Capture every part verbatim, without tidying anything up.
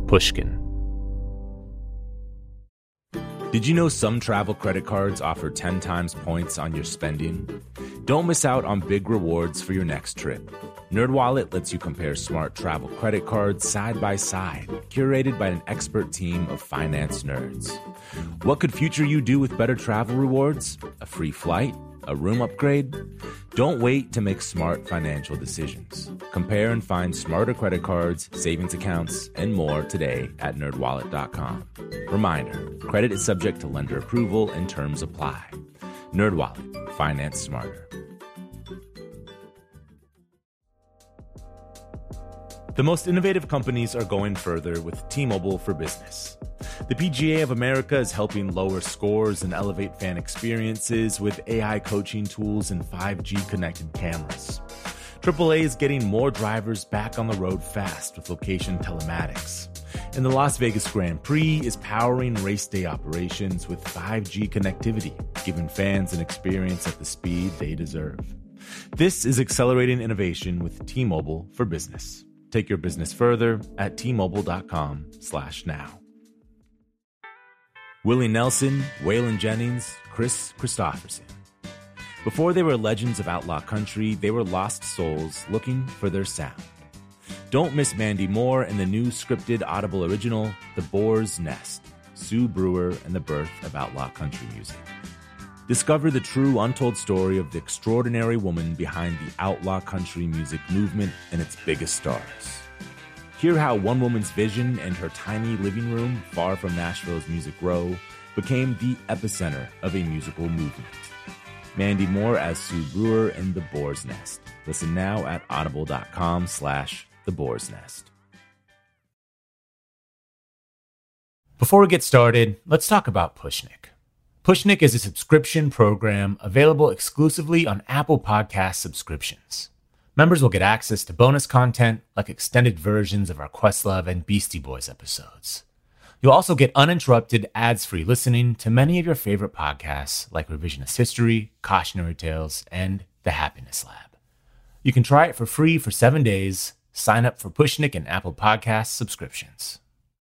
Pushkin. Did you know some travel credit cards offer ten times points on your spending? Don't miss out on big rewards for your next trip. NerdWallet lets you compare smart travel credit cards side by side, curated by an expert team of finance nerds. What could future you do with better travel rewards? A free flight? A room upgrade? Don't wait to make smart financial decisions. Compare and find smarter credit cards, savings accounts, and more today at nerd wallet dot com. Reminder, credit is subject to lender approval and terms apply. NerdWallet, finance smarter. The most innovative companies are going further with T-Mobile for Business. The P G A of America is helping lower scores and elevate fan experiences with A I coaching tools and five G connected cameras. triple A is getting more drivers back on the road fast with location telematics. And the Las Vegas Grand Prix is powering race day operations with five G connectivity, giving fans an experience at the speed they deserve. This is accelerating innovation with T-Mobile for Business. Take your business further at T Mobile dot com slash now. Willie Nelson, Waylon Jennings, Chris Christopherson. Before they were legends of outlaw country, they were lost souls looking for their sound. Don't miss Mandy Moore and the new scripted Audible original, The Boar's Nest, Sue Brewer and the Birth of Outlaw Country Music. Discover the true untold story of the extraordinary woman behind the outlaw country music movement and its biggest stars. Hear how one woman's vision and her tiny living room, far from Nashville's Music Row, became the epicenter of a musical movement. Mandy Moore as Sue Brewer in The Boar's Nest. Listen now at audible dot com slash The Boar's Nest. Before we get started, let's talk about Pushnik. Pushnik is a subscription program available exclusively on Apple Podcast subscriptions. Members will get access to bonus content like extended versions of our Questlove and Beastie Boys episodes. You'll also get uninterrupted ads-free listening to many of your favorite podcasts like Revisionist History, Cautionary Tales, and The Happiness Lab. You can try it for free for seven days. Sign up for Pushnik and Apple Podcast subscriptions.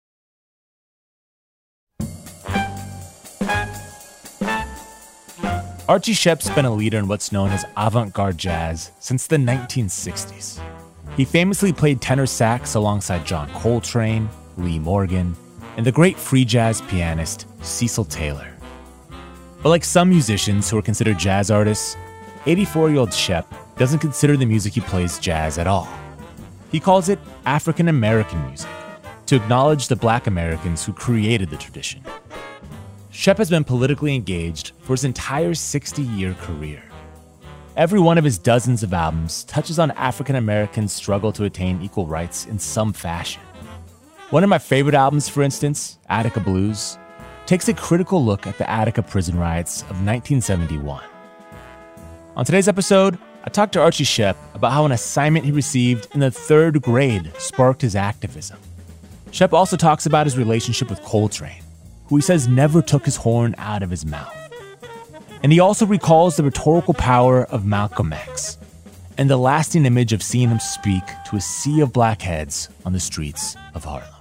Archie Shepp's been a leader in what's known as avant-garde jazz since the nineteen sixties. He famously played tenor sax alongside John Coltrane, Lee Morgan, and the great free jazz pianist Cecil Taylor. But like some musicians who are considered jazz artists, eighty-four-year-old Shepp doesn't consider the music he plays jazz at all. He calls it African American music, to acknowledge the Black Americans who created the tradition. Shepp has been politically engaged for his entire sixty-year career. Every one of his dozens of albums touches on African Americans' struggle to attain equal rights in some fashion. One of my favorite albums, for instance, Attica Blues, takes a critical look at the Attica prison riots of nineteen seventy-one. On today's episode, I talked to Archie Shepp about how an assignment he received in the third grade sparked his activism. Shepp also talks about his relationship with Coltrane, who he says never took his horn out of his mouth. And he also recalls the rhetorical power of Malcolm X and the lasting image of seeing him speak to a sea of black heads on the streets of Harlem.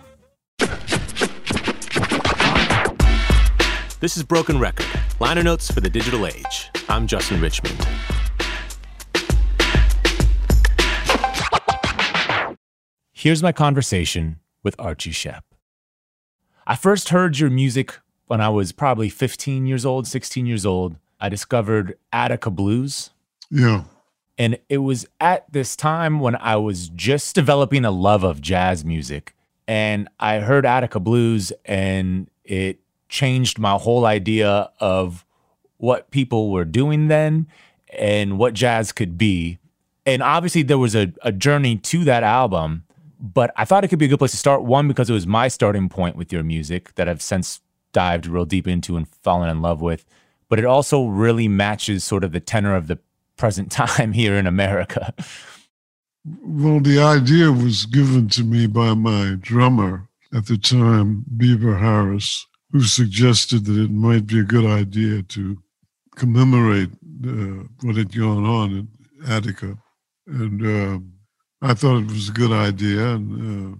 This is Broken Record, liner notes for the digital age. I'm Justin Richmond. Here's my conversation with Archie Shepp. I first heard your music when I was probably fifteen years old, sixteen years old. I discovered Attica Blues. Yeah. And it was at this time when I was just developing a love of jazz music. And I heard Attica Blues and it changed my whole idea of what people were doing then and what jazz could be. And obviously there was a, a journey to that album. But I thought it could be a good place to start, one, because it was my starting point with your music that I've since dived real deep into and fallen in love with. But it also really matches sort of the tenor of the present time here in America. Well, the idea was given to me by my drummer at the time, Beaver Harris, who suggested that it might be a good idea to commemorate uh, what had gone on in Attica. And uh, I thought it was a good idea, and uh,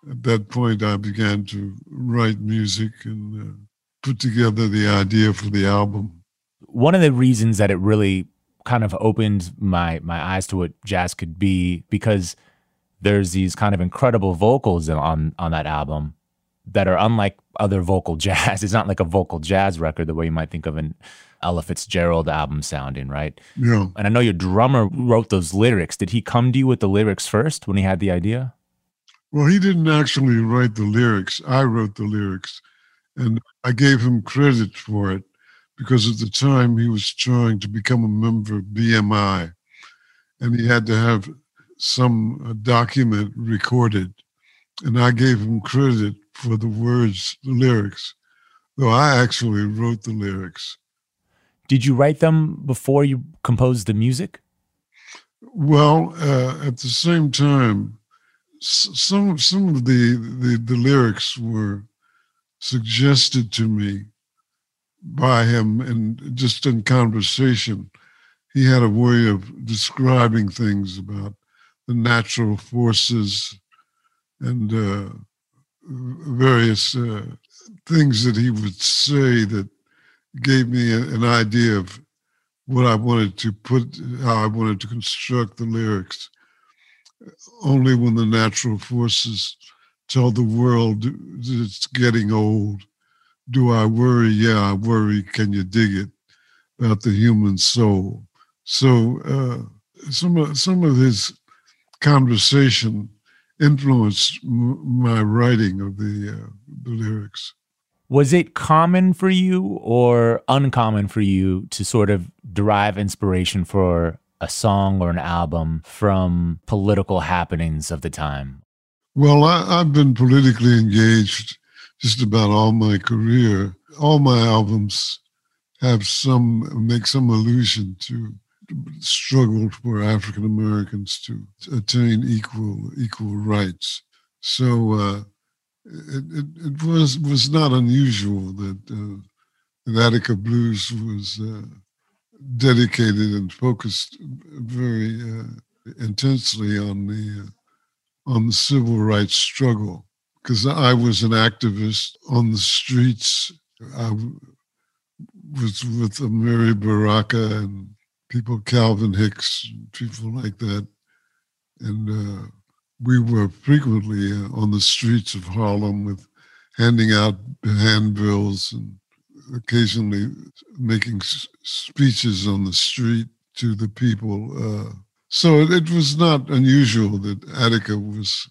at that point, I began to write music and uh, put together the idea for the album. One of the reasons that it really kind of opened my my eyes to what jazz could be, because there's these kind of incredible vocals on on that album that are unlike other vocal jazz. It's not like a vocal jazz record the way you might think of an Ella Fitzgerald album sounding, right? Yeah. And I know your drummer wrote those lyrics. Did he come to you with the lyrics first when he had the idea? Well, he didn't actually write the lyrics. I wrote the lyrics, and I gave him credit for it because at the time he was trying to become a member of B M I, and he had to have some uh, document recorded, and I gave him credit for the words, the lyrics, though I actually wrote the lyrics. Did you write them before you composed the music? Well, uh, at the same time, s- some some of the, the, the lyrics were suggested to me by him, and just in conversation. He had a way of describing things about the natural forces and uh, various uh, things that he would say that gave me a, an idea of what I wanted to put, how I wanted to construct the lyrics. Only when the natural forces tell the world that it's getting old, do I worry? Yeah, I worry. Can you dig it? About the human soul. So uh, some of, some of his conversation influenced m- my writing of the, uh, the lyrics. Was it common for you or uncommon for you to sort of derive inspiration for a song or an album from political happenings of the time? Well, I, I've been politically engaged just about all my career. All my albums have some, make some allusion to struggle for African Americans to attain equal equal rights. So uh, it, it, it was was not unusual that uh, the Attica Blues was uh, dedicated and focused very uh, intensely on the uh, on the civil rights struggle, because I was an activist on the streets. I was with Mary Baraka and people, Calvin Hicks, people like that. And uh, we were frequently uh, on the streets of Harlem with handing out handbills and occasionally making s- speeches on the street to the people. Uh, so it, it was not unusual that Attica was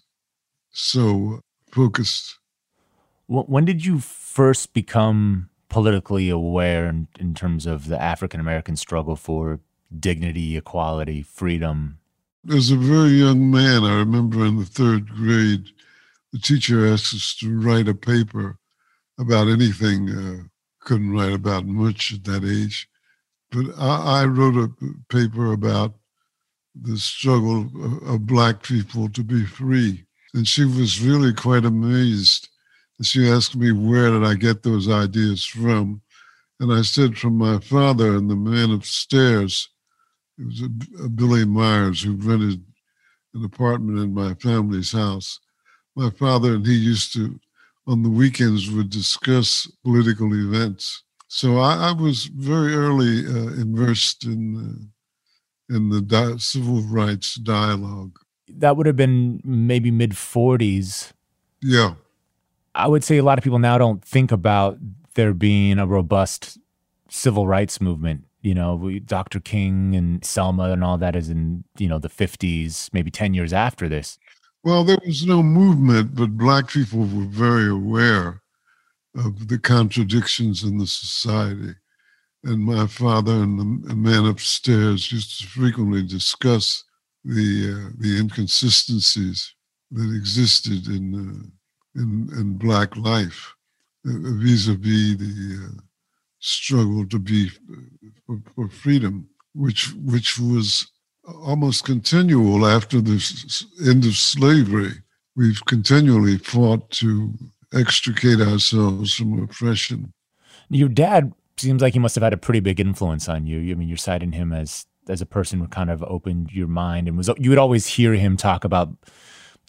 so focused. When did you first become politically aware in, in terms of the African American struggle for dignity, equality, freedom? As a very young man, I remember in the third grade, the teacher asked us to write a paper about anything. Uh, couldn't write about much at that age, but I, I wrote a paper about the struggle of, of Black people to be free. And she was really quite amazed. And she asked me, where did I get those ideas from? And I said, from my father and the man upstairs. It was a, a Billy Myers who rented an apartment in my family's house. My father and he used to, on the weekends, would discuss political events. So I, I was very early uh, immersed in uh, in the di- civil rights dialogue. That would have been maybe mid forties. Yeah. I would say a lot of people now don't think about there being a robust civil rights movement. You know, we, Doctor King and Selma and all that is in, you know, the fifties, maybe ten years after this. Well, there was no movement, but Black people were very aware of the contradictions in the society. And my father and the man upstairs used to frequently discuss the uh, the inconsistencies that existed in uh, in, in Black life uh, vis-a-vis the uh, struggle to be for, for freedom, which which was almost continual after the end of slavery. We've continually fought to extricate ourselves from oppression. Your dad seems like he must have had a pretty big influence on you. I mean, you're citing him as as a person who kind of opened your mind and was, you would always hear him talk about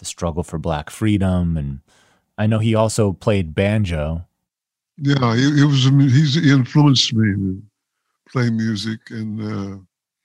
the struggle for Black freedom. And I know he also played banjo. Yeah, he, he was. He's he influenced me to play music, and uh,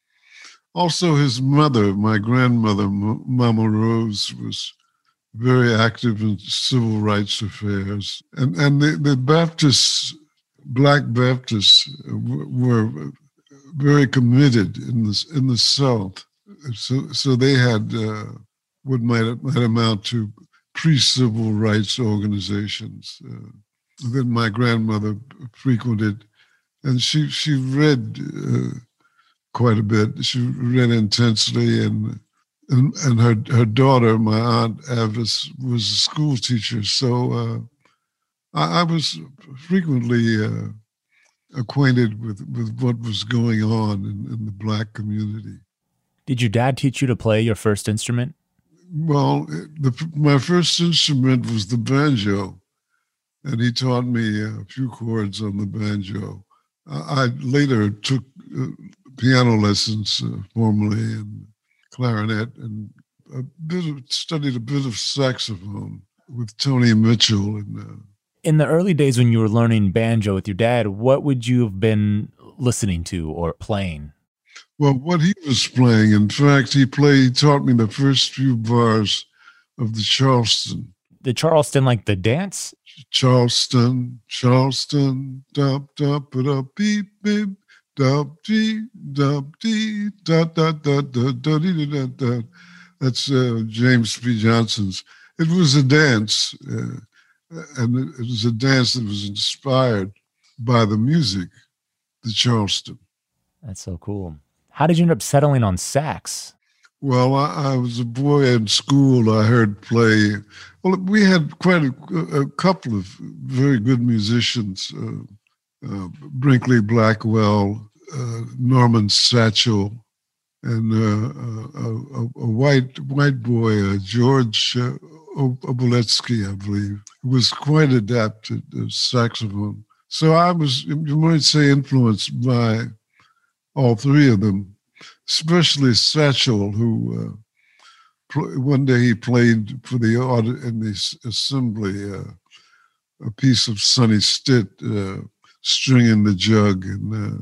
also his mother, my grandmother, M- Mama Rose, was very active in civil rights affairs, and and the, the Baptists, Black Baptists, w- were very committed in the in the South. So so they had uh, what might might amount to pre-civil rights organizations. Uh, that my grandmother frequented, and she she read uh, quite a bit. She read intensely, and and, and her her daughter, my aunt Avis, was a school teacher. So uh, I, I was frequently uh, acquainted with, with what was going on in, in the Black community. Did your dad teach you to play your first instrument? Well, the, my first instrument was the banjo, and he taught me a few chords on the banjo. I later took uh, piano lessons uh, formally, and clarinet, and a bit of, studied a bit of saxophone with Tony Mitchell. And uh, in the early days when you were learning banjo with your dad, what would you have been listening to or playing? Well, what he was playing, in fact, he played. He taught me the first few bars of the Charleston. The Charleston, like the dance? Charleston, Charleston, dub, dub, da, beep, beep, dub, dee, dub, dee, da, da, da, da, da, dee, da, da. That's uh, James P. Johnson's. It was a dance, uh, and it was a dance that was inspired by the music, the Charleston. That's so cool. How did you end up settling on sax? Well, I, I was a boy in school. I heard play. Well, we had quite a, a couple of very good musicians: uh, uh, Brinkley Blackwell, uh, Norman Satchel, and uh, a, a, a white white boy, uh, George uh, Oboletsky, I believe, who was quite adept at uh, saxophone. So I was, you might say, influenced by all three of them. Especially Satchel, who uh, pl- one day he played for the audit in the assembly uh, a piece of Sonny Stitt, uh, Stringing the Jug, and uh,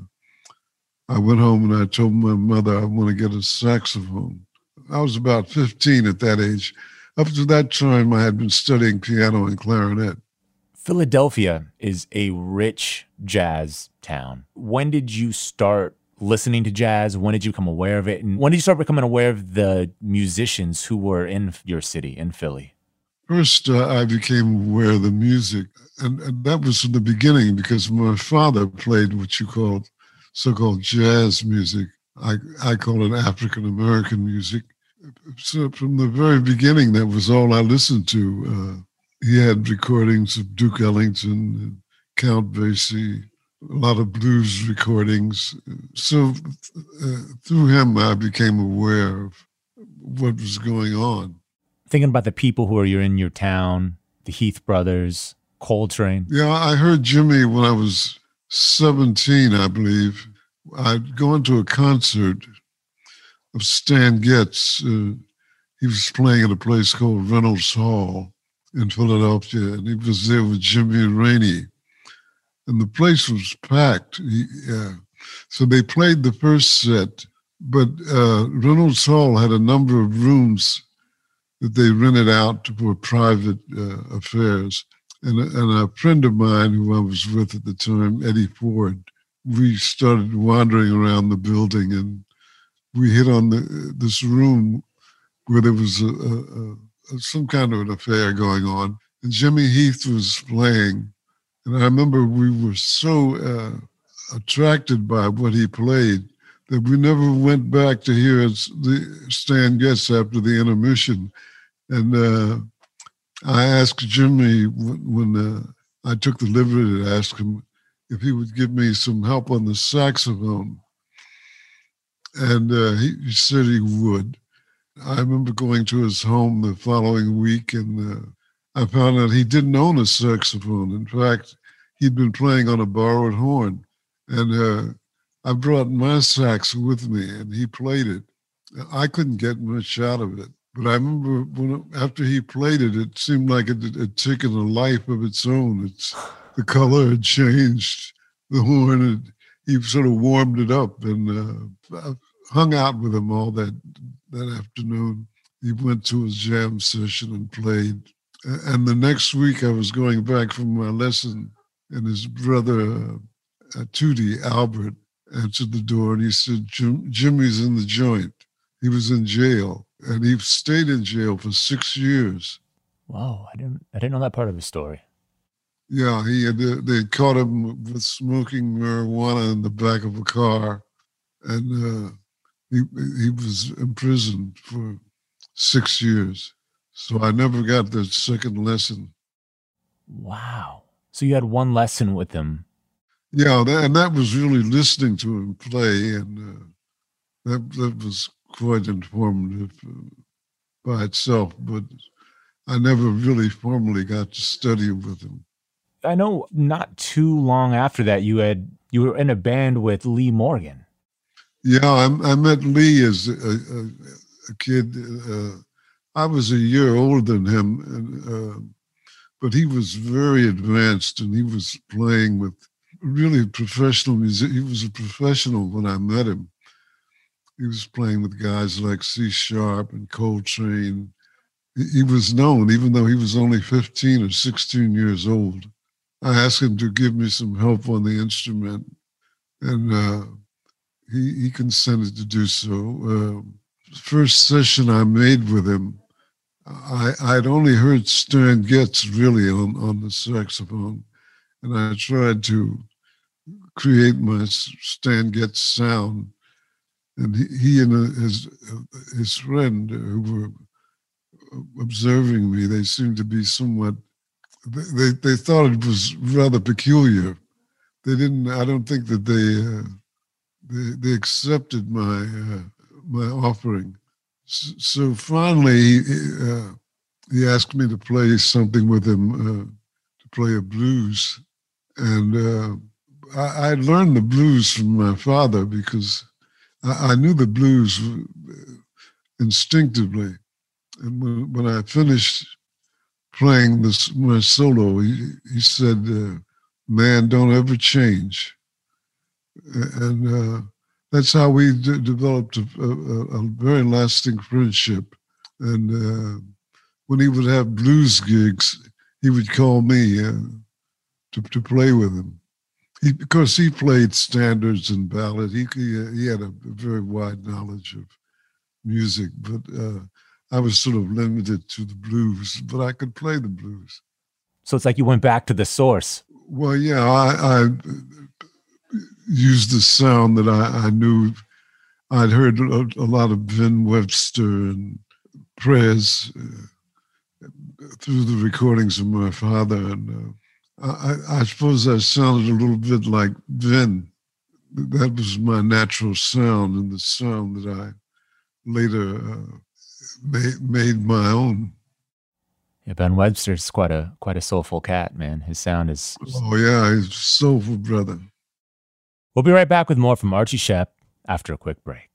I went home and I told my mother I want to get a saxophone. I was about fifteen at that age. Up to that time, I had been studying piano and clarinet. Philadelphia is a rich jazz town. When did you start listening to jazz? When did you become aware of it? And when did you start becoming aware of the musicians who were in your city, in Philly? First, uh, I became aware of the music, and, and that was from the beginning because my father played what you call so-called jazz music. I, I call it African-American music. So from the very beginning, that was all I listened to. Uh, he had recordings of Duke Ellington and Count Basie, a lot of blues recordings. So uh, through him, I became aware of what was going on. Thinking about the people who are in your town, the Heath brothers, Coltrane. Yeah, I heard Jimmy when I was seventeen, I believe. I'd gone to a concert of Stan Getz. Uh, he was playing at a place called Reynolds Hall in Philadelphia, and he was there with Jimmy Rainey. And the place was packed. He, uh, so they played the first set, but uh, Reynolds Hall had a number of rooms that they rented out for private uh, affairs. And, and a friend of mine who I was with at the time, Eddie Ford, we started wandering around the building, and we hit on the, this room where there was a, a, a, some kind of an affair going on. And Jimmy Heath was playing. And I remember we were so uh, attracted by what he played that we never went back to hear the Stan Getz after the intermission. And uh, I asked Jimmy when, when uh, I took the liberty to ask him if he would give me some help on the saxophone. And uh, he, he said he would. I remember going to his home the following week, and uh, I found out he didn't own a saxophone. In fact, he'd been playing on a borrowed horn. And uh, I brought my sax with me, and he played it. I couldn't get much out of it, But I remember when after he played it, it seemed like it had taken a life of its own. It's the color had changed, the horn had, he sort of warmed it up, and uh, I hung out with him all that that afternoon. He went to his jam session and played. And the next week I was going back from my lesson, and his brother, uh, Tootie, Albert, answered the door, and he said, Jim, Jimmy's in the joint. He was in jail, and he stayed in jail for six years. Wow, I didn't I didn't know that part of his story. Yeah, he had, uh, they caught him with smoking marijuana in the back of a car, and uh, he he was imprisoned for six years. So I never got the second lesson. Wow. So you had one lesson with him. Yeah, that, and that was really listening to him play, and uh, that that was quite informative uh, by itself. But I never really formally got to study with him. I know not too long after that, you had you were in a band with Lee Morgan. Yeah, I, I met Lee as a, a, a kid. Uh, I was a year older than him, and, uh, but he was very advanced, and he was playing with really professional music. He was a professional when I met him. He was playing with guys like C Sharp and Coltrane. He, he was known, even though he was only fifteen or sixteen years old. I asked him to give me some help on the instrument, and uh, he, he consented to do so. Uh, first session I made with him, I, I'd only heard Stan Getz really on, on the saxophone, and I tried to create my Stan Getz sound. And he, he and his, his friend who were observing me, they seemed to be somewhat, they, they thought it was rather peculiar. They didn't, I don't think that they, uh, they, they accepted my, uh, my offering. So finally, uh, he asked me to play something with him, uh, to play a blues. And uh, I, I learned the blues from my father because I, I knew the blues instinctively. And when, when I finished playing this my solo, he, he said, uh, man, don't ever change. And uh, that's how we d- developed a, a, a very lasting friendship. And uh, when he would have blues gigs, he would call me uh, to to play with him. He, of course, he played standards and ballad. He he, he had a, a very wide knowledge of music, but uh, I was sort of limited to the blues. But I could play the blues. So it's like you went back to the source. Well, yeah, I. I used the sound that I, I knew. I'd heard a, a lot of Ben Webster and Prez uh, through the recordings of my father. And uh, I, I suppose I sounded a little bit like Ben. That was my natural sound, and the sound that I later uh, made, made my own. Yeah, Ben Webster's quite a quite a soulful cat, man. His sound is... Oh, yeah, he's a soulful brother. We'll be right back with more from Archie Shepp after a quick break.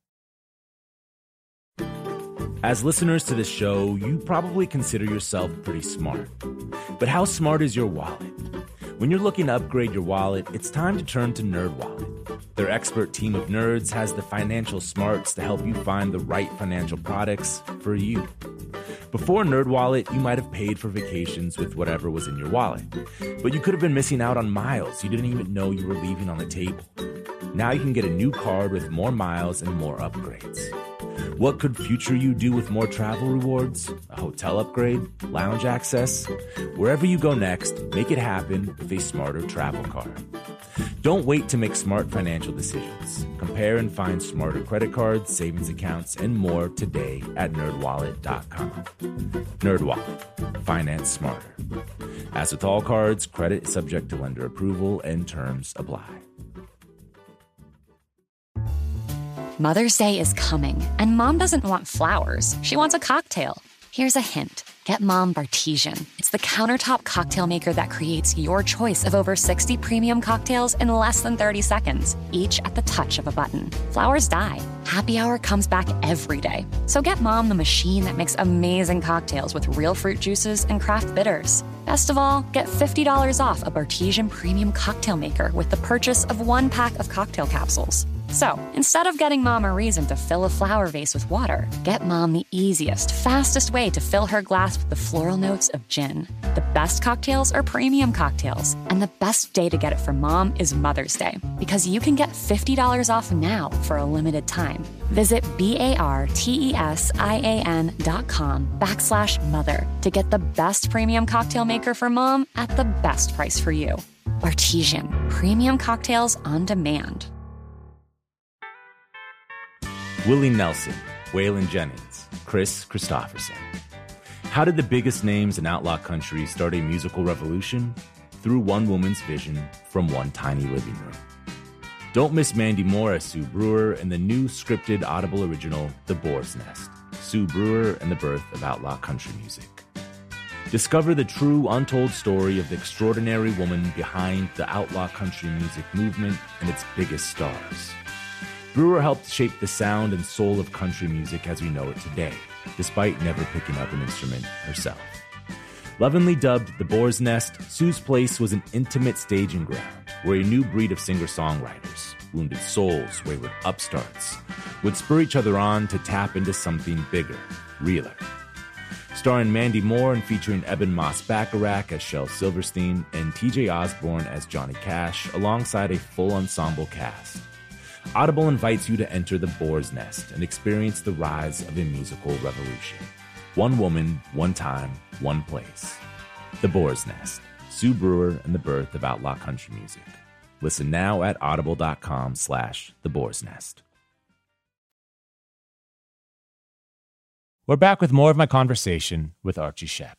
As listeners to this show, you probably consider yourself pretty smart. But how smart is your wallet? When you're looking to upgrade your wallet, it's time to turn to NerdWallet. Their expert team of nerds has the financial smarts to help you find the right financial products for you. Before NerdWallet, you might have paid for vacations with whatever was in your wallet. But you could have been missing out on miles you didn't even know you were leaving on the table. Now you can get a new card with more miles and more upgrades. What could future you do with more travel rewards? A hotel upgrade? Lounge access? Wherever you go next, make it happen with a smarter travel card. Don't wait to make smart financial decisions. Compare and find smarter credit cards, savings accounts, and more today at nerd wallet dot com. NerdWallet. Finance smarter. As with all cards, credit is subject to lender approval and terms apply. Mother's Day is coming, and Mom doesn't want flowers. She wants a cocktail. Here's a hint. Get Mom Bartesian. It's the countertop cocktail maker that creates your choice of over sixty premium cocktails in less than thirty seconds, each at the touch of a button. Flowers die. Happy Hour comes back every day. So get Mom the machine that makes amazing cocktails with real fruit juices and craft bitters. Best of all, get fifty dollars off a Bartesian premium cocktail maker with the purchase of one pack of cocktail capsules. So, instead of getting Mom a reason to fill a flower vase with water, get Mom the easiest, fastest way to fill her glass with the floral notes of gin. The best cocktails are premium cocktails, and the best day to get it for Mom is Mother's Day, because you can get fifty dollars off now for a limited time. Visit B-A-R-T-E-S-I-A-N dot com backslash mother to get the best premium cocktail maker for Mom at the best price for you. Bartesian, premium cocktails on demand. Willie Nelson, Waylon Jennings, Kris Kristofferson. How did the biggest names in outlaw country start a musical revolution? Through one woman's vision from one tiny living room. Don't miss Mandy Moore as Sue Brewer in the new scripted Audible original, The Boar's Nest, Sue Brewer and the Birth of Outlaw Country Music. Discover the true, untold story of the extraordinary woman behind the outlaw country music movement and its biggest stars. Brewer helped shape the sound and soul of country music as we know it today, despite never picking up an instrument herself. Lovingly dubbed The Boar's Nest, Sue's place was an intimate staging ground where a new breed of singer-songwriters, wounded souls, wayward upstarts, would spur each other on to tap into something bigger, realer. Starring Mandy Moore and featuring Eben Moss-Bacharach as Shel Silverstein and T J Osborne as Johnny Cash, alongside a full ensemble cast. Audible invites you to enter the Boar's Nest and experience the rise of a musical revolution. One woman, one time, one place. The Boar's Nest, Sue Brewer and the Birth of Outlaw Country Music. Listen now at audible.com slash The Boar's Nest. We're back with more of my conversation with Archie Shepp.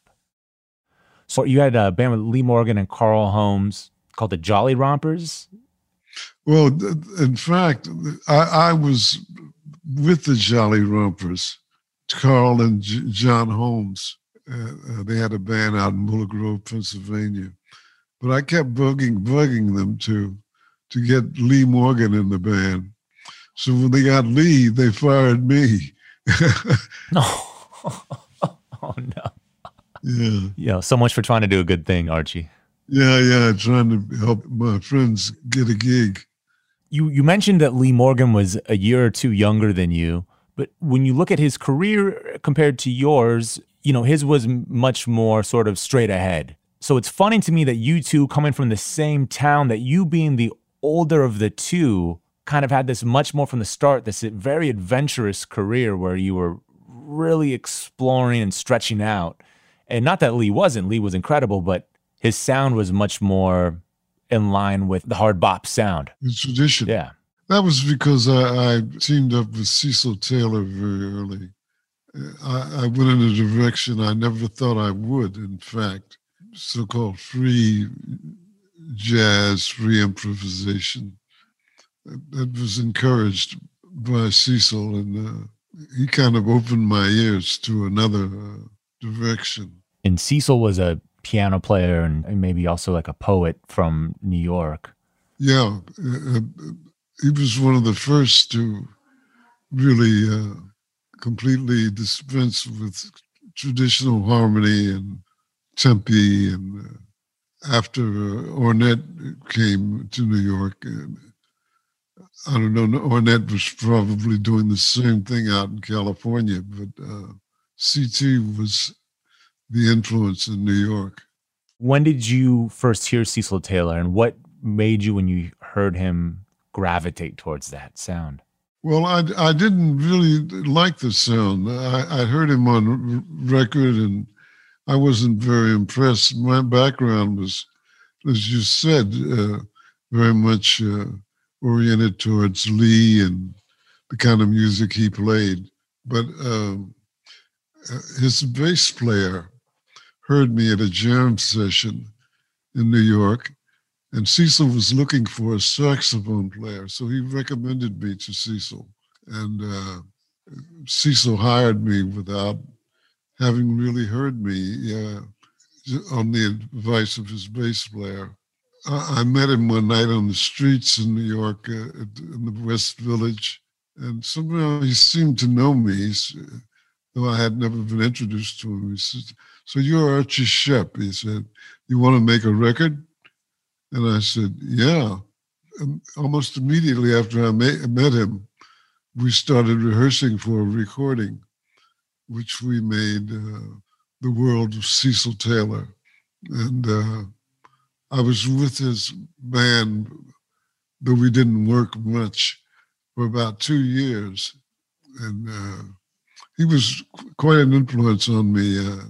So you had a band with Lee Morgan and Carl Holmes called the Jolly Rompers. Well, in fact, I, I was with the Jolly Rompers, Carl and J- John Holmes. Uh, uh, they had a band out in Willow Grove, Pennsylvania. But I kept bugging, bugging them to, to get Lee Morgan in the band. So when they got Lee, they fired me. No. Oh, no. Yeah. Yeah. So much for trying to do a good thing, Archie. Yeah, yeah, trying to help my friends get a gig. You you mentioned that Lee Morgan was a year or two younger than you, but when you look at his career compared to yours, you know, his was much more sort of straight ahead. So it's funny to me that you two coming from the same town, that you being the older of the two kind of had this much more from the start, this very adventurous career where you were really exploring and stretching out. And not that Lee wasn't, Lee was incredible, but his sound was much more in line with the hard bop sound. The tradition. Yeah. That was because I, I teamed up with Cecil Taylor very early. I, I went in a direction I never thought I would, in fact, so-called free jazz, free improvisation. That was encouraged by Cecil, and uh, he kind of opened my ears to another uh, direction. And Cecil was a piano player and maybe also like a poet from New York. Yeah, uh, he was one of the first to really uh, completely dispense with traditional harmony and tempi. And uh, after uh, Ornette came to New York, and I don't know, Ornette was probably doing the same thing out in California, but uh, C T was the influence in New York. When did you first hear Cecil Taylor, and what made you, when you heard him, gravitate towards that sound? Well, I, I didn't really like the sound. I, I heard him on record, and I wasn't very impressed. My background was, as you said, uh, very much uh, oriented towards Lee and the kind of music he played. But um, his bass player heard me at a jam session in New York, and Cecil was looking for a saxophone player, so he recommended me to Cecil. And uh, Cecil hired me without having really heard me uh, on the advice of his bass player. I, I met him one night on the streets in New York, uh, in the West Village, and somehow he seemed to know me, He's, though I had never been introduced to him. He said, "So you're Archie Shepp," he said. "You want to make a record?" And I said, "Yeah." And almost immediately after I met him, we started rehearsing for a recording, which we made, uh, The World of Cecil Taylor. And uh, I was with his band, though we didn't work much, for about two years. And uh, he was quite an influence on me uh,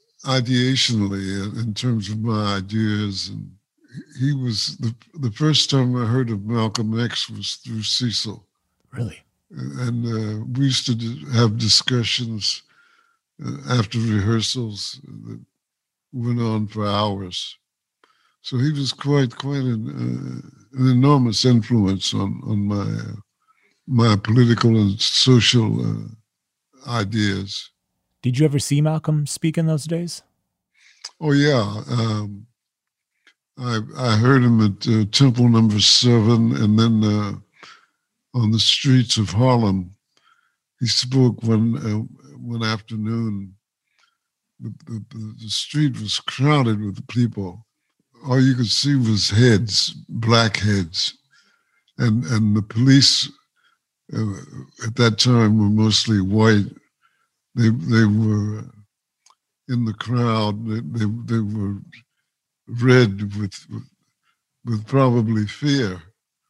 ideationally in terms of my ideas. And he was, the, the first time I heard of Malcolm X was through Cecil. Really? And uh, we used to have discussions uh, after rehearsals that went on for hours. So he was quite, quite an, uh, an enormous influence on, on my, uh, my political and social uh, ideas. Did you ever see Malcolm speak in those days? Oh, yeah. Um, I, I heard him at uh, Temple Number Seven, and then uh, on the streets of Harlem. He spoke one uh, one afternoon. The, the, the street was crowded with people. All you could see was heads, black heads, and and the police uh, at that time were mostly white. They they were in the crowd. They they, they were red with, with with probably fear.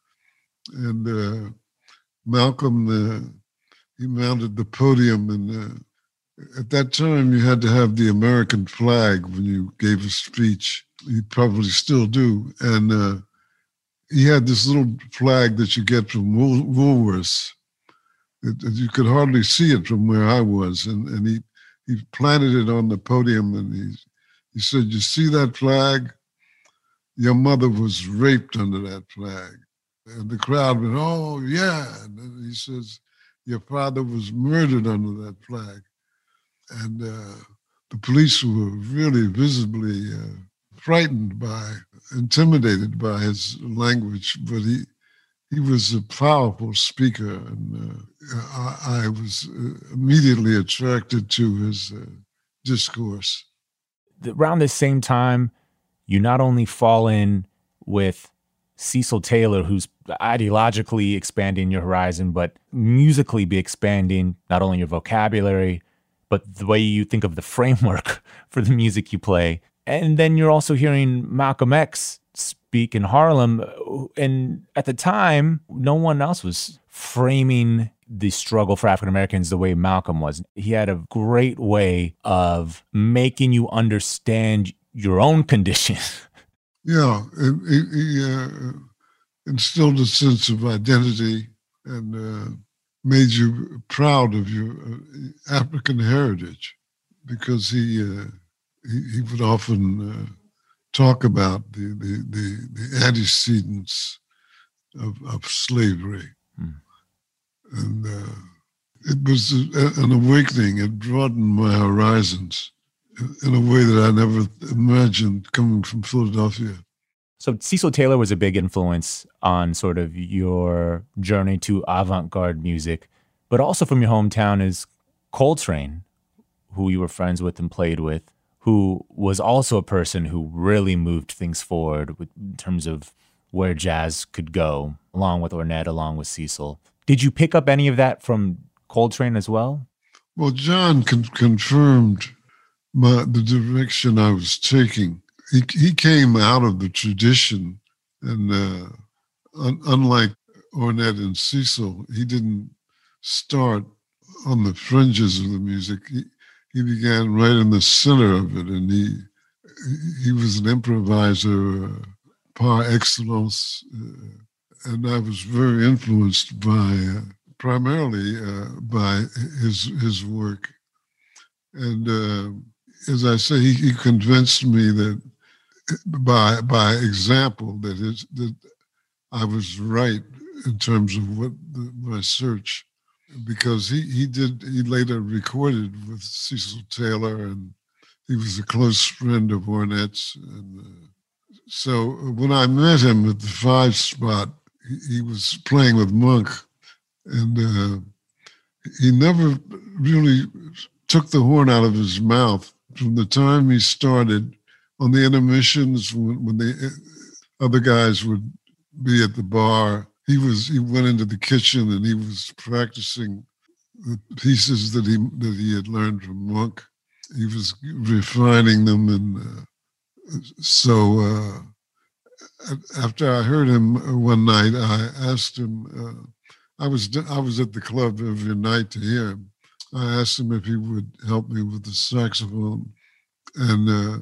And uh, Malcolm, uh, he mounted the podium, and uh, at that time you had to have the American flag when you gave a speech. You probably still do. And uh, he had this little flag that you get from Wool- Woolworths. It, it, you could hardly see it from where I was. And, and he, he planted it on the podium, and he, he said, "You see that flag? Your mother was raped under that flag." And the crowd went, "Oh, yeah." And then he says, "Your father was murdered under that flag." And uh, the police were really visibly uh, frightened by, intimidated by his language, but he he was a powerful speaker, and uh, I, I was uh, immediately attracted to his uh, discourse. Around this same time, you not only fall in with Cecil Taylor, who's ideologically expanding your horizon, but musically be expanding not only your vocabulary, but the way you think of the framework for the music you play. And then you're also hearing Malcolm X speak in Harlem. And at the time, no one else was framing the struggle for African Americans the way Malcolm was. He had a great way of making you understand your own condition. Yeah, he, he uh, instilled a sense of identity and uh, made you proud of your uh, African heritage, because he uh, he, he would often uh, talk about the the, the, the antecedents of, of slavery. Hmm. And uh, it was a, an awakening. It broadened my horizons in a way that I never imagined coming from Philadelphia. So Cecil Taylor was a big influence on sort of your journey to avant-garde music, but also from your hometown is Coltrane, who you were friends with and played with, who was also a person who really moved things forward with, in terms of where jazz could go, along with Ornette, along with Cecil. Did you pick up any of that from Coltrane as well? Well, John con- confirmed my, the direction I was taking. He he came out of the tradition, and uh, un- unlike Ornette and Cecil, he didn't start on the fringes of the music. He he began right in the center of it, and he he was an improviser uh, par excellence, uh, and I was very influenced by uh, primarily uh, by his his work. And uh, as I say, he, he convinced me that by by example that his, that I was right in terms of what the, my search. because he, he did, he later recorded with Cecil Taylor, and he was a close friend of Ornette's. And uh, so when I met him at the Five Spot, he, he was playing with Monk, and uh, he never really took the horn out of his mouth from the time he started. On the intermissions, when, when the other guys would be at the bar, he was he went into the kitchen and he was practicing the pieces that he that he had learned from Monk. He was refining them, and uh, so uh, after I heard him one night, I asked him. Uh, I was I was at the club every night to hear him. I asked him if he would help me with the saxophone, and uh,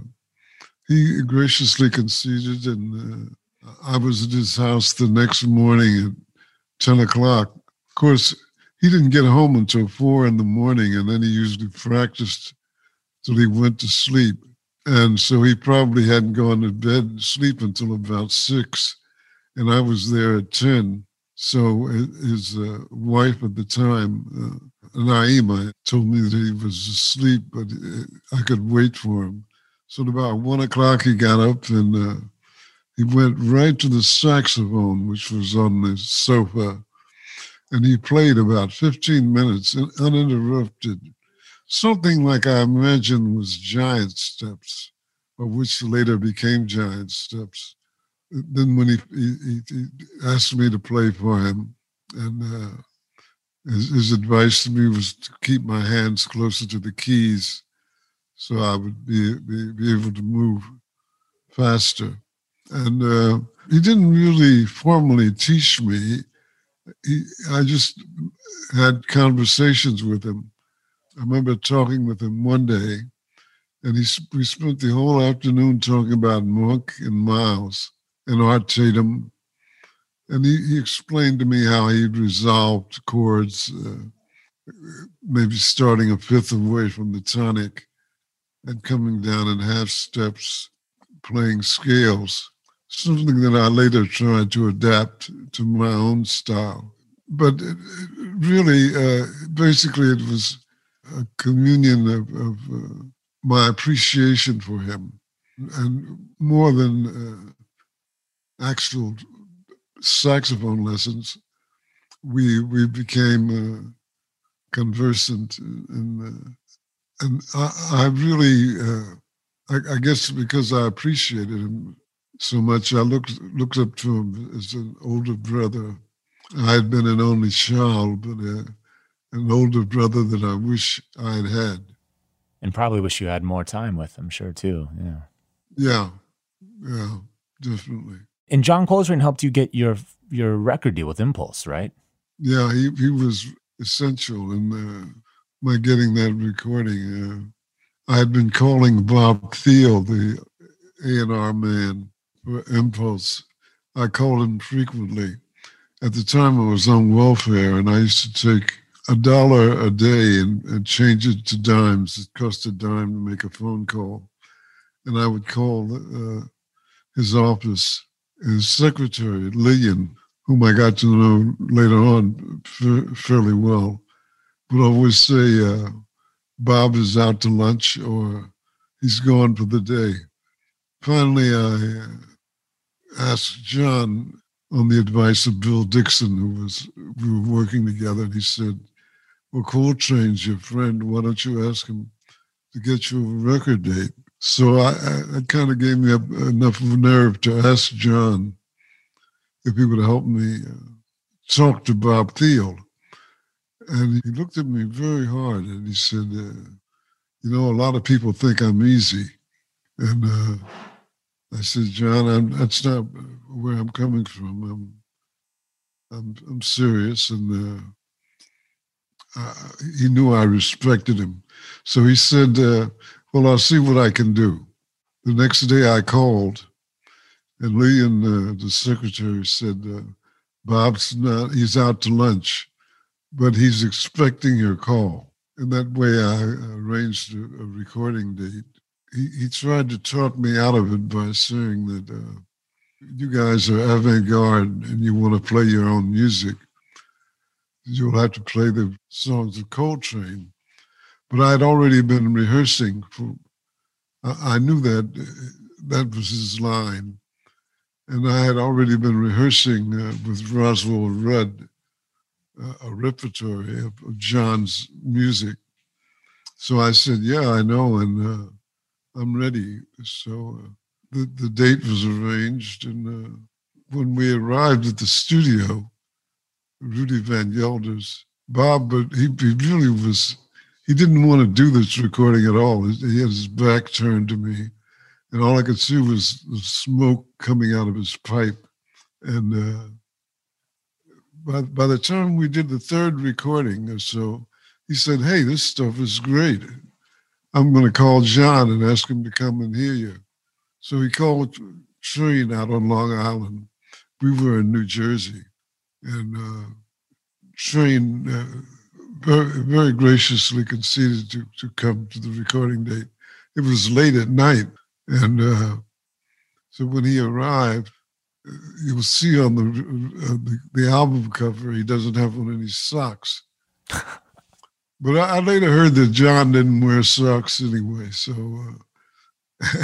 he graciously conceded. And uh, I was at his house the next morning at ten o'clock. Of course, he didn't get home until four in the morning, and then he usually practiced till he went to sleep. And so he probably hadn't gone to bed and sleep until about six, and I was there at ten. So his uh, wife at the time, uh, Naima, told me that he was asleep, but I could wait for him. So at about one o'clock, he got up and uh, he went right to the saxophone, which was on the sofa, and he played about fifteen minutes uninterrupted. Something like I imagine was Giant Steps, or which later became Giant Steps. Then when he, he, he asked me to play for him, and uh, his, his advice to me was to keep my hands closer to the keys so I would be, be, be able to move faster. And uh, he didn't really formally teach me. He, I just had conversations with him. I remember talking with him one day, and he, we spent the whole afternoon talking about Monk and Miles and Art Tatum. And he, he explained to me how he'd resolved chords, uh, maybe starting a fifth away from the tonic and coming down in half steps, playing scales, something that I later tried to adapt to my own style. But it, it really, uh, basically, it was a communion of, of uh, my appreciation for him, and more than uh, actual saxophone lessons, we we became uh, conversant, and uh, and I, I really, uh, I, I guess because I appreciated him so much, I looked looked up to him as an older brother. I had been an only child, but uh, an older brother that I wish I had had. And probably wish you had more time with, I'm sure, too. Yeah. Yeah. Yeah, definitely. And John Coltrane helped you get your your record deal with Impulse, right? Yeah, he, he was essential in uh, my getting that recording. Uh, I had been calling Bob Thiel, the A and R man for Impulse. I called him frequently. At the time, I was on welfare, and I used to take a dollar a day and, and change it to dimes. It cost a dime to make a phone call. And I would call uh, his office. His secretary, Lillian, whom I got to know later on f- fairly well, would always say, uh, Bob is out to lunch or he's gone for the day. Finally, I uh, asked John, on the advice of Bill Dixon, who was, we were working together, and he said, well, Coltrane's your friend. Why don't you ask him to get you a record date? So I, I, it kind of gave me up enough of a nerve to ask John if he would help me uh, talk to Bob Thiel. And he looked at me very hard and he said, uh, you know, a lot of people think I'm easy. And uh, I said, John, I'm, that's not where I'm coming from. I'm, I'm, I'm serious. And uh, uh, he knew I respected him. So he said, uh, well, I'll see what I can do. The next day I called, and Lillian, uh, the secretary, said, uh, Bob's not, he's out to lunch, but he's expecting your call. And that way I arranged a, a recording date. He, he tried to talk me out of it by saying that uh, you guys are avant-garde and you want to play your own music. you'll have to play the songs of Coltrane. But I had already been rehearsing for, I, I knew that that was his line. And I had already been rehearsing uh, with Roswell Rudd uh, a repertory of, of John's music. So I said, yeah, I know, and uh, I'm ready. So uh, the, the date was arranged, and uh, when we arrived at the studio, Rudy Van Gelders, Bob, but he, he really was, he didn't want to do this recording at all. He had his back turned to me, and all I could see was the smoke coming out of his pipe. And uh, by, by the time we did the third recording or so, he said, hey, this stuff is great. I'm going to call John and ask him to come and hear you. So he called Trane out on Long Island. We were in New Jersey. And uh, Trane uh, very, very graciously conceded to, to come to the recording date. It was late at night. And uh, so when he arrived, you'll see on the, uh, the the album cover, he doesn't have on any socks. But I, I later heard that John didn't wear socks anyway. So, uh,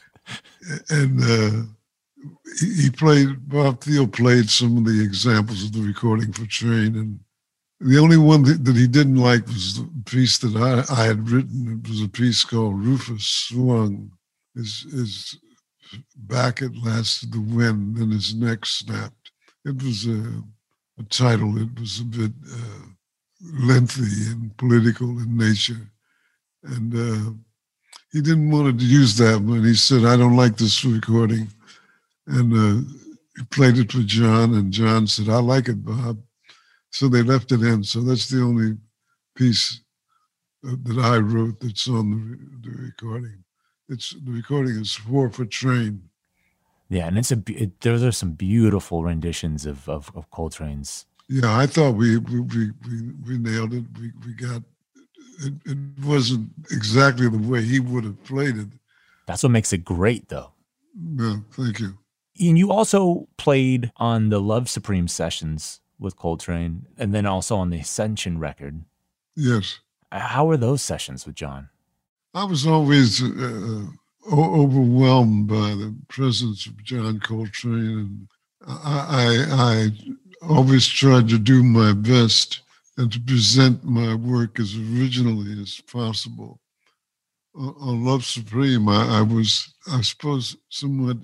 and uh, he, he played, Bob Thiel played some of the examples of the recording for Trane. And the only one that, that he didn't like was the piece that I, I had written. It was a piece called Rufus Swung. His, his back at last to the wind, and his neck snapped. It was a, a title. It was a bit uh, lengthy and political in nature. And uh, he didn't want to use that one. He said, I don't like this recording. And uh, he played it for John, and John said, I like it, Bob. So they left it in. So that's the only piece uh, that I wrote that's on the, the recording. It's the recording is four for Trane. Yeah, and it's a it, those are some beautiful renditions of of, of Coltrane's. Yeah, I thought we we we, we nailed it. We we got it. It wasn't exactly the way he would have played it. That's what makes it great, though. No, thank you. Ian, you also played on the Love Supreme sessions with Coltrane, and then also on the Ascension record. Yes. How were those sessions with John? I was always uh, overwhelmed by the presence of John Coltrane, and I, I, I always tried to do my best and to present my work as originally as possible. On Love Supreme, I, I was, I suppose, somewhat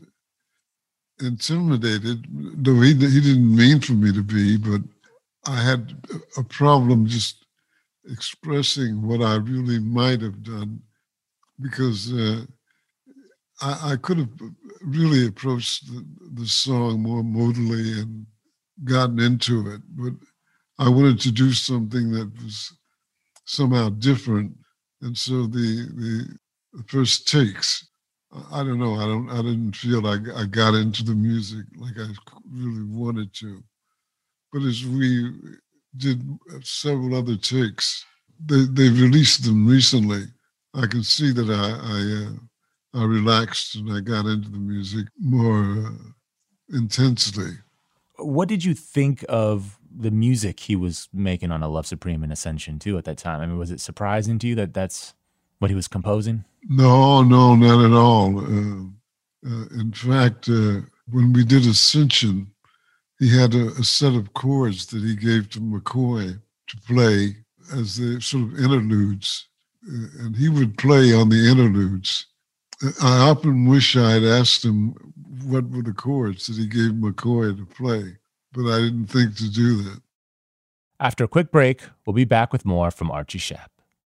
intimidated, though he, he didn't mean for me to be, but I had a problem just expressing what I really might have done, because uh, I, I could have really approached the, the song more modally and gotten into it, but I wanted to do something that was somehow different. And so the, the, the first takes, I don't know, I don't, I didn't feel like I got into the music like I really wanted to. But as we did several other takes, they, they released them recently. I can see that I I, uh, I relaxed and I got into the music more uh, intensely. What did you think of the music he was making on A Love Supreme and Ascension too at that time? I mean, was it surprising to you that that's what he was composing? No, no, not at all. Uh, uh, in fact, uh, when we did Ascension, he had a, a set of chords that he gave to McCoy to play as the sort of interludes. Uh, and he would play on the interludes. I often wish I had asked him what were the chords that he gave McCoy to play, but I didn't think to do that. After a quick break, we'll be back with more from Archie Shepp.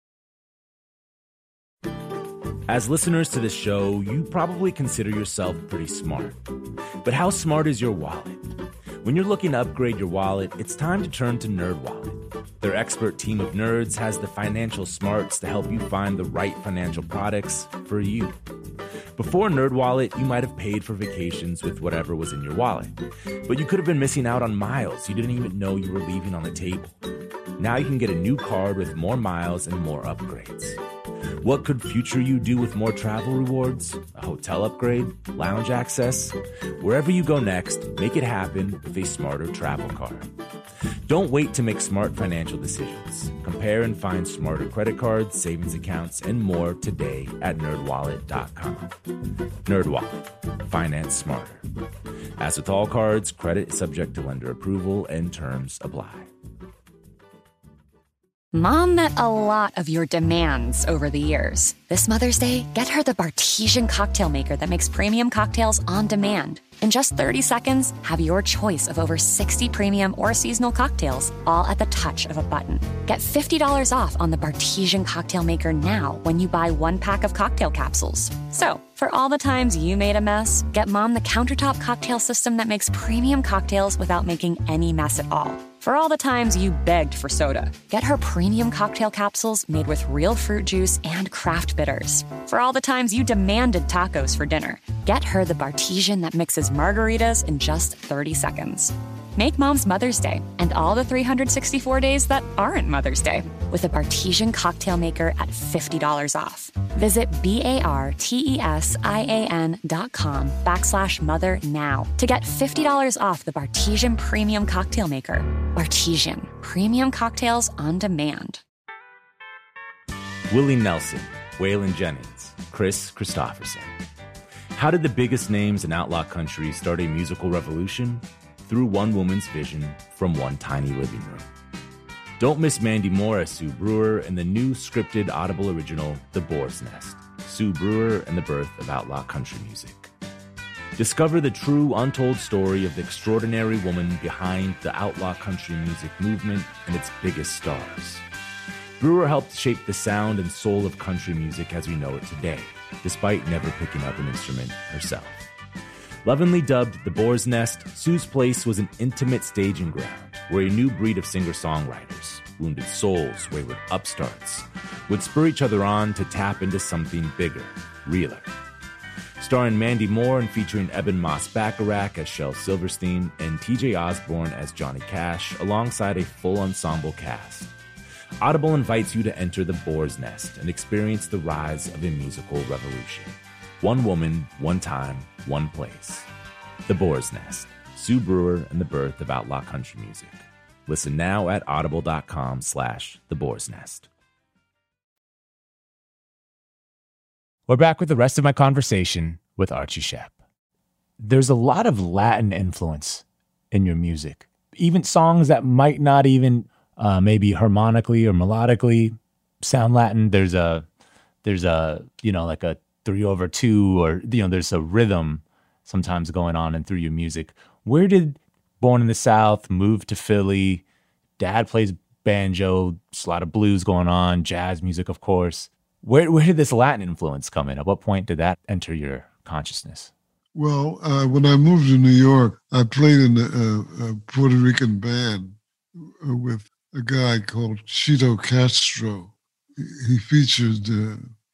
As listeners to this show, you probably consider yourself pretty smart. But how smart is your wallet? When you're looking to upgrade your wallet, it's time to turn to NerdWallet. Their expert team of nerds has the financial smarts to help you find the right financial products for you. Before NerdWallet, you might have paid for vacations with whatever was in your wallet. But you could have been missing out on miles you didn't even know you were leaving on the table. Now you can get a new card with more miles and more upgrades. What could future you do with more travel rewards? A hotel upgrade? Lounge access? Wherever you go next, make it happen with a smarter travel card. Don't wait to make smart financial decisions. Compare and find smarter credit cards, savings accounts, and more today at nerd wallet dot com. NerdWallet. Finance smarter. As with all cards, credit is subject to lender approval and terms apply. Mom met a lot of your demands over the years. This Mother's Day, get her the Bartesian cocktail maker that makes premium cocktails on demand. In just thirty seconds, have your choice of over sixty premium or seasonal cocktails, all at the touch of a button. Get fifty dollars off on the Bartesian cocktail maker now when you buy one pack of cocktail capsules. So, for all the times you made a mess, get Mom the countertop cocktail system that makes premium cocktails without making any mess at all. For all the times you begged for soda, get her premium cocktail capsules made with real fruit juice and craft bitters. For all the times you demanded tacos for dinner, get her the Bartesian that mixes margaritas in just thirty seconds. Make Mom's Mother's Day and all the three hundred sixty-four days that aren't Mother's Day with a Bartesian cocktail maker at fifty dollars off. Visit B-A-R-T-E-S-I-A-N dot com backslash mother now to get fifty dollars off the Bartesian Premium Cocktail Maker. Bartesian, premium cocktails on demand. Willie Nelson, Waylon Jennings, Chris Christopherson. How did the biggest names in outlaw country start a musical revolution? Through one woman's vision from one tiny living room. Don't miss Mandy Moore as Sue Brewer in the new scripted Audible original, The Boar's Nest, Sue Brewer and the Birth of Outlaw Country Music. Discover the true, untold story of the extraordinary woman behind the outlaw country music movement and its biggest stars. Brewer helped shape the sound and soul of country music as we know it today, despite never picking up an instrument herself. Lovingly dubbed The Boar's Nest, Sue's Place was an intimate staging ground where a new breed of singer-songwriters, wounded souls, wayward upstarts, would spur each other on to tap into something bigger, realer. Starring Mandy Moore and featuring Eben Moss-Bacharach as Shel Silverstein and T J Osborne as Johnny Cash, alongside a full ensemble cast. Audible invites you to enter The Boar's Nest and experience the rise of a musical revolution. One woman, one time, one place. The Boar's Nest, Sue Brewer and the Birth of Outlaw Country Music. Listen now at audible.com slash The Boar's Nest. We're back with the rest of my conversation with Archie Shepp. There's a lot of Latin influence in your music. Even songs that might not even uh, maybe harmonically or melodically sound Latin. There's a, there's a, you know, like a three over two, or, you know, there's a rhythm sometimes going on and through your music. Where did Born in the South, move to Philly, dad plays banjo, a lot of blues going on, jazz music, of course. Where where did this Latin influence come in? At what point did that enter your consciousness? Well, uh, when I moved to New York, I played in a, a Puerto Rican band with a guy called Chito Castro. He featured uh,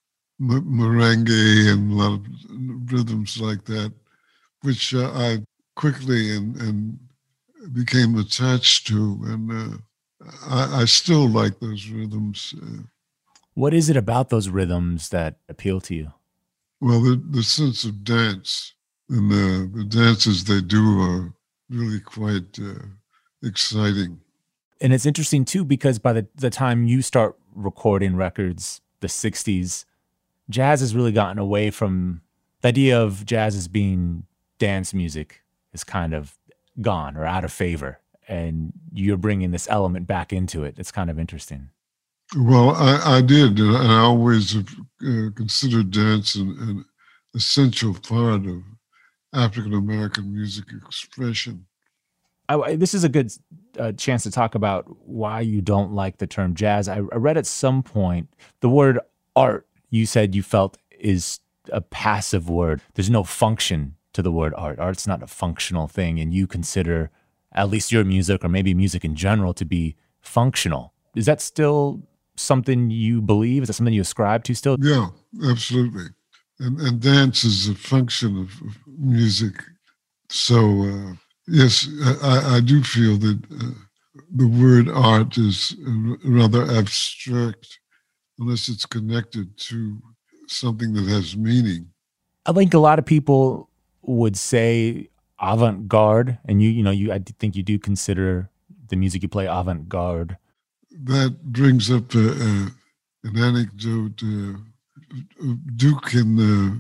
merengue and a lot of rhythms like that, which uh, I quickly and, and became attached to, and uh, I, I still like those rhythms. Uh, what is it about those rhythms that appeal to you? Well, the, the sense of dance, and the, the dances they do are really quite uh, exciting. And it's interesting, too, because by the, the time you start recording records, the sixties, jazz has really gotten away from the idea of jazz as being dance music is kind of gone or out of favor. And you're bringing this element back into it. It's kind of interesting. Well, I, I did. And I always have uh, considered dance an, an essential part of African-American music expression. I, this is a good uh, chance to talk about why you don't like the term jazz. I, I read at some point the word art, you said you felt is a passive word. There's no function to the word art. Art's not a functional thing, and you consider at least your music, or maybe music in general, to be functional. Is that still something you believe? Is that something you ascribe to still? Yeah, absolutely. And, and dance is a function of, of music. So, uh, yes, I, I do feel that uh, the word art is rather abstract unless it's connected to something that has meaning. I think a lot of people would say avant-garde, and you, you know, you, I think you do consider the music you play, avant-garde. That brings up uh, uh, an anecdote. Uh, Duke and uh,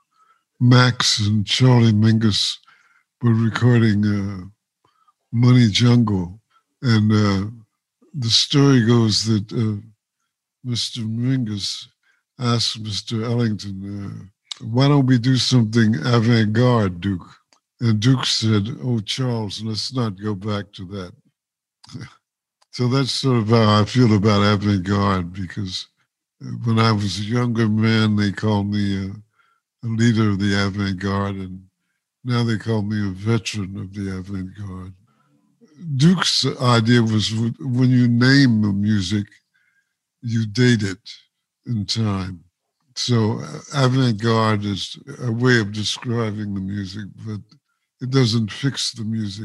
Max and Charlie Mingus were recording uh, Money Jungle. And uh, the story goes that uh, Mister Mingus asked Mister Ellington, uh, why don't we do something avant-garde, Duke? And Duke said, oh, Charles, let's not go back to that. So that's sort of how I feel about avant-garde, because when I was a younger man, they called me a, a leader of the avant-garde, and now they call me a veteran of the avant-garde. Duke's idea was when you name the music, you date it in time. So avant-garde is a way of describing the music, but it doesn't fix the music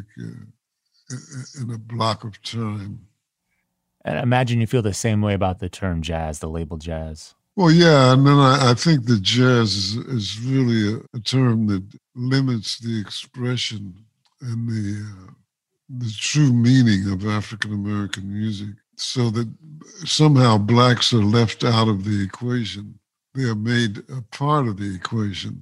uh, in a block of time. And I imagine you feel the same way about the term jazz, the label jazz. Well, yeah, and then I, I think that jazz is, is really a, a term that limits the expression and the uh, the true meaning of African American music, so that somehow blacks are left out of the equation. They are made a part of the equation,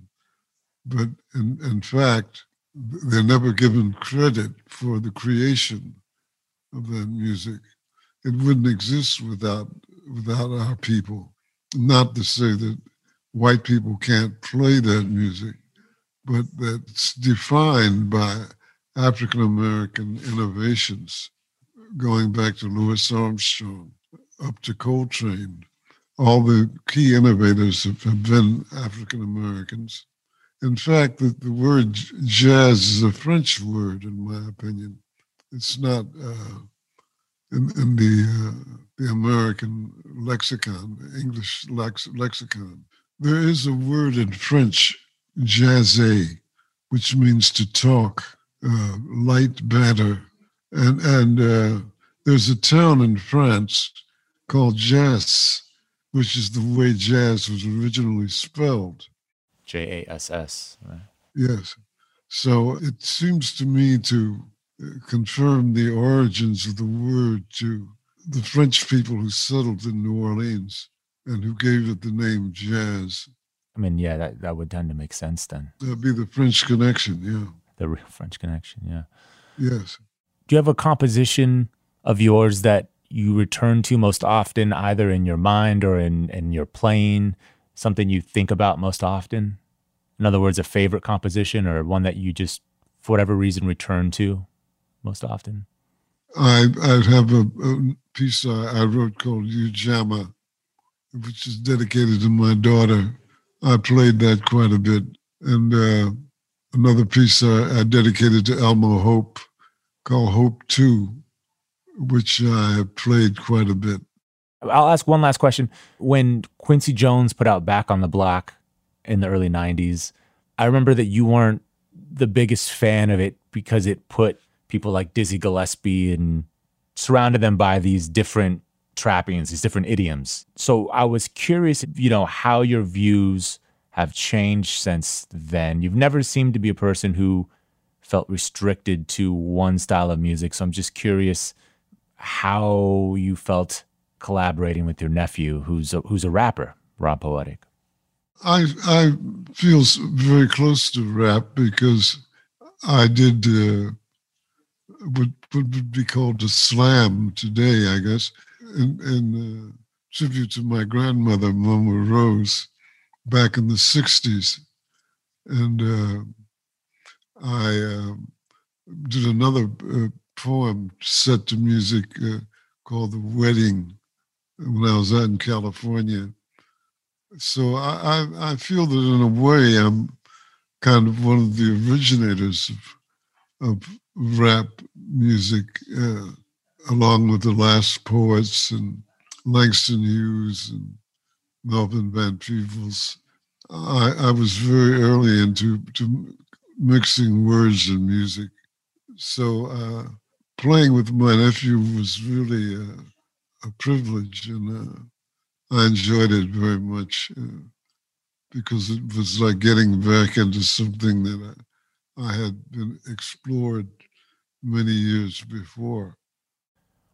but in, in fact, they're never given credit for the creation of that music. It wouldn't exist without without our people. Not to say that white people can't play that music, but that it's defined by African American innovations, going back to Louis Armstrong, up to Coltrane. All the key innovators have, have been African Americans. In fact, the, the word jazz is a French word, in my opinion. It's not uh, in, in the uh, the American lexicon, the English lex- lexicon. There is a word in French, jaser, which means to talk, uh, light banter. And, and uh, there's a town in France called Jass, which is the way jazz was originally spelled. J A S S, right? Yes. So it seems to me to confirm the origins of the word to the French people who settled in New Orleans and who gave it the name jazz. I mean, yeah, that, that would tend to make sense then. That'd be the French connection, yeah. The real French connection, yeah. Yes. Do you have a composition of yours that you return to most often, either in your mind or in, in your playing, something you think about most often? In other words, a favorite composition or one that you just, for whatever reason, return to most often? I I have a, a piece I, I wrote called Ujamaa, which is dedicated to my daughter. I played that quite a bit. And uh, another piece I, I dedicated to Elmo Hope called Hope two, which I have played quite a bit. I'll ask one last question. When Quincy Jones put out Back on the Block in the early nineties, I remember that you weren't the biggest fan of it because it put people like Dizzy Gillespie and surrounded them by these different trappings, these different idioms. So I was curious, you know, how your views have changed since then. You've never seemed to be a person who felt restricted to one style of music. So I'm just curious how you felt collaborating with your nephew, who's a, who's a rapper, Rob Poetic. I I feel very close to rap because I did uh, what would be called a slam today, I guess, in, in uh, tribute to my grandmother, Mama Rose, back in the sixties. And uh, I uh, did another uh, poem set to music uh, called The Wedding when I was out in California. So I, I, I feel that in a way I'm kind of one of the originators of, of rap music, uh, along with the Last Poets and Langston Hughes and Melvin Van Peebles. I, I was very early into to mixing words and music. So uh, playing with my nephew was really a, a privilege, and uh, I enjoyed it very much uh, because it was like getting back into something that I, I had been explored many years before.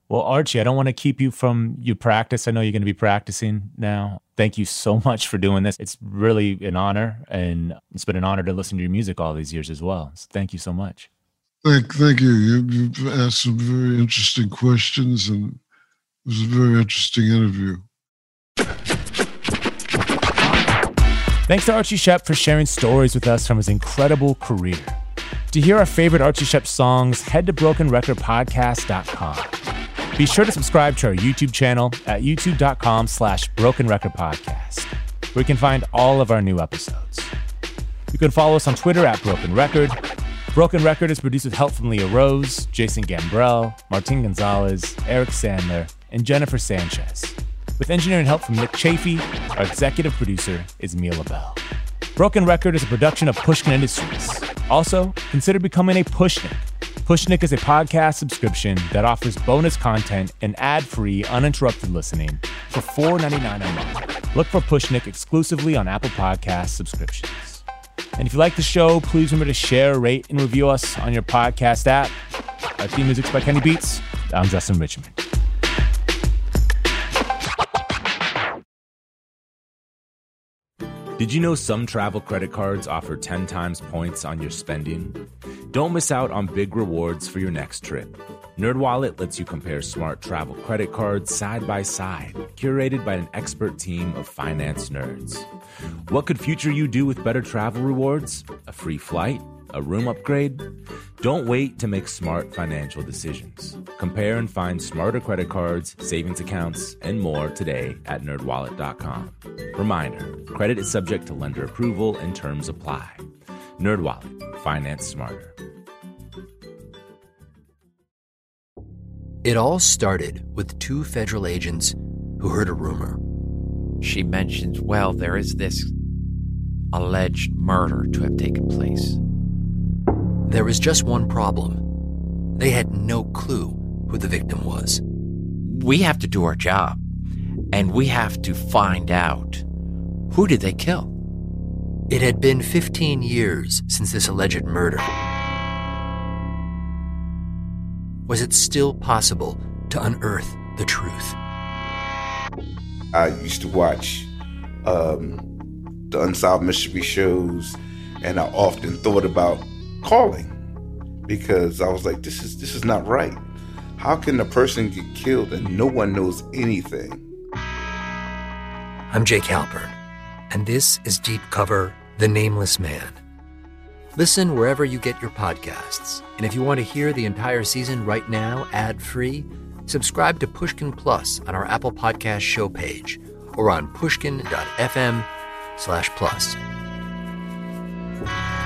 Well, Archie, I don't want to keep you from your practice. I know you're going to be practicing now. Thank you so much for doing this. It's really an honor, and it's been an honor to listen to your music all these years as well. So thank you so much. Thank, thank you. you. You've asked some very interesting questions, and it was a very interesting interview. Thanks to Archie Shepp for sharing stories with us from his incredible career. To hear our favorite Archie Shepp songs, head to broken record podcast dot com. Be sure to subscribe to our YouTube channel at youtube.com slash broken record podcast, where you can find all of our new episodes. You can follow us on Twitter at Broken Record. Broken Record is produced with help from Leah Rose, Jason Gambrell, Martin Gonzalez, Eric Sandler, and Jennifer Sanchez, with engineering help from Nick Chafee. Our executive producer is Mia LaBelle. Broken Record is a production of Pushkin Industries. Also, consider becoming a Pushnik. Pushnik is a podcast subscription that offers bonus content and ad-free, uninterrupted listening for four dollars and ninety-nine cents a month. Look for Pushnik exclusively on Apple Podcast subscriptions. And if you like the show, please remember to share, rate, and review us on your podcast app. Our theme music's by Kenny Beats. I'm Justin Richmond. Did you know some travel credit cards offer ten times points on your spending? Don't miss out on big rewards for your next trip. NerdWallet lets you compare smart travel credit cards side by side, curated by an expert team of finance nerds. What could future you do with better travel rewards? A free flight? A room upgrade? Don't wait to make smart financial decisions. Compare and find smarter credit cards, savings accounts, and more today at nerd wallet dot com. Reminder, credit is subject to lender approval and terms apply. NerdWallet, finance smarter. It all started with two federal agents who heard a rumor. She mentions, well, there is this alleged murder to have taken place. There was just one problem. They had no clue who the victim was. We have to do our job, and we have to find out, who did they kill? It had been fifteen years since this alleged murder. Was it still possible to unearth the truth? I used to watch um, the Unsolved Mystery shows, and I often thought about calling because I was like, this is this is not right. How can a person get killed and no one knows anything? I'm Jake Halpern, and this is Deep Cover, The Nameless Man. Listen wherever you get your podcasts, and if you want to hear the entire season right now, ad-free, subscribe to Pushkin Plus on our Apple Podcast show page or on pushkin dot f m slash plus.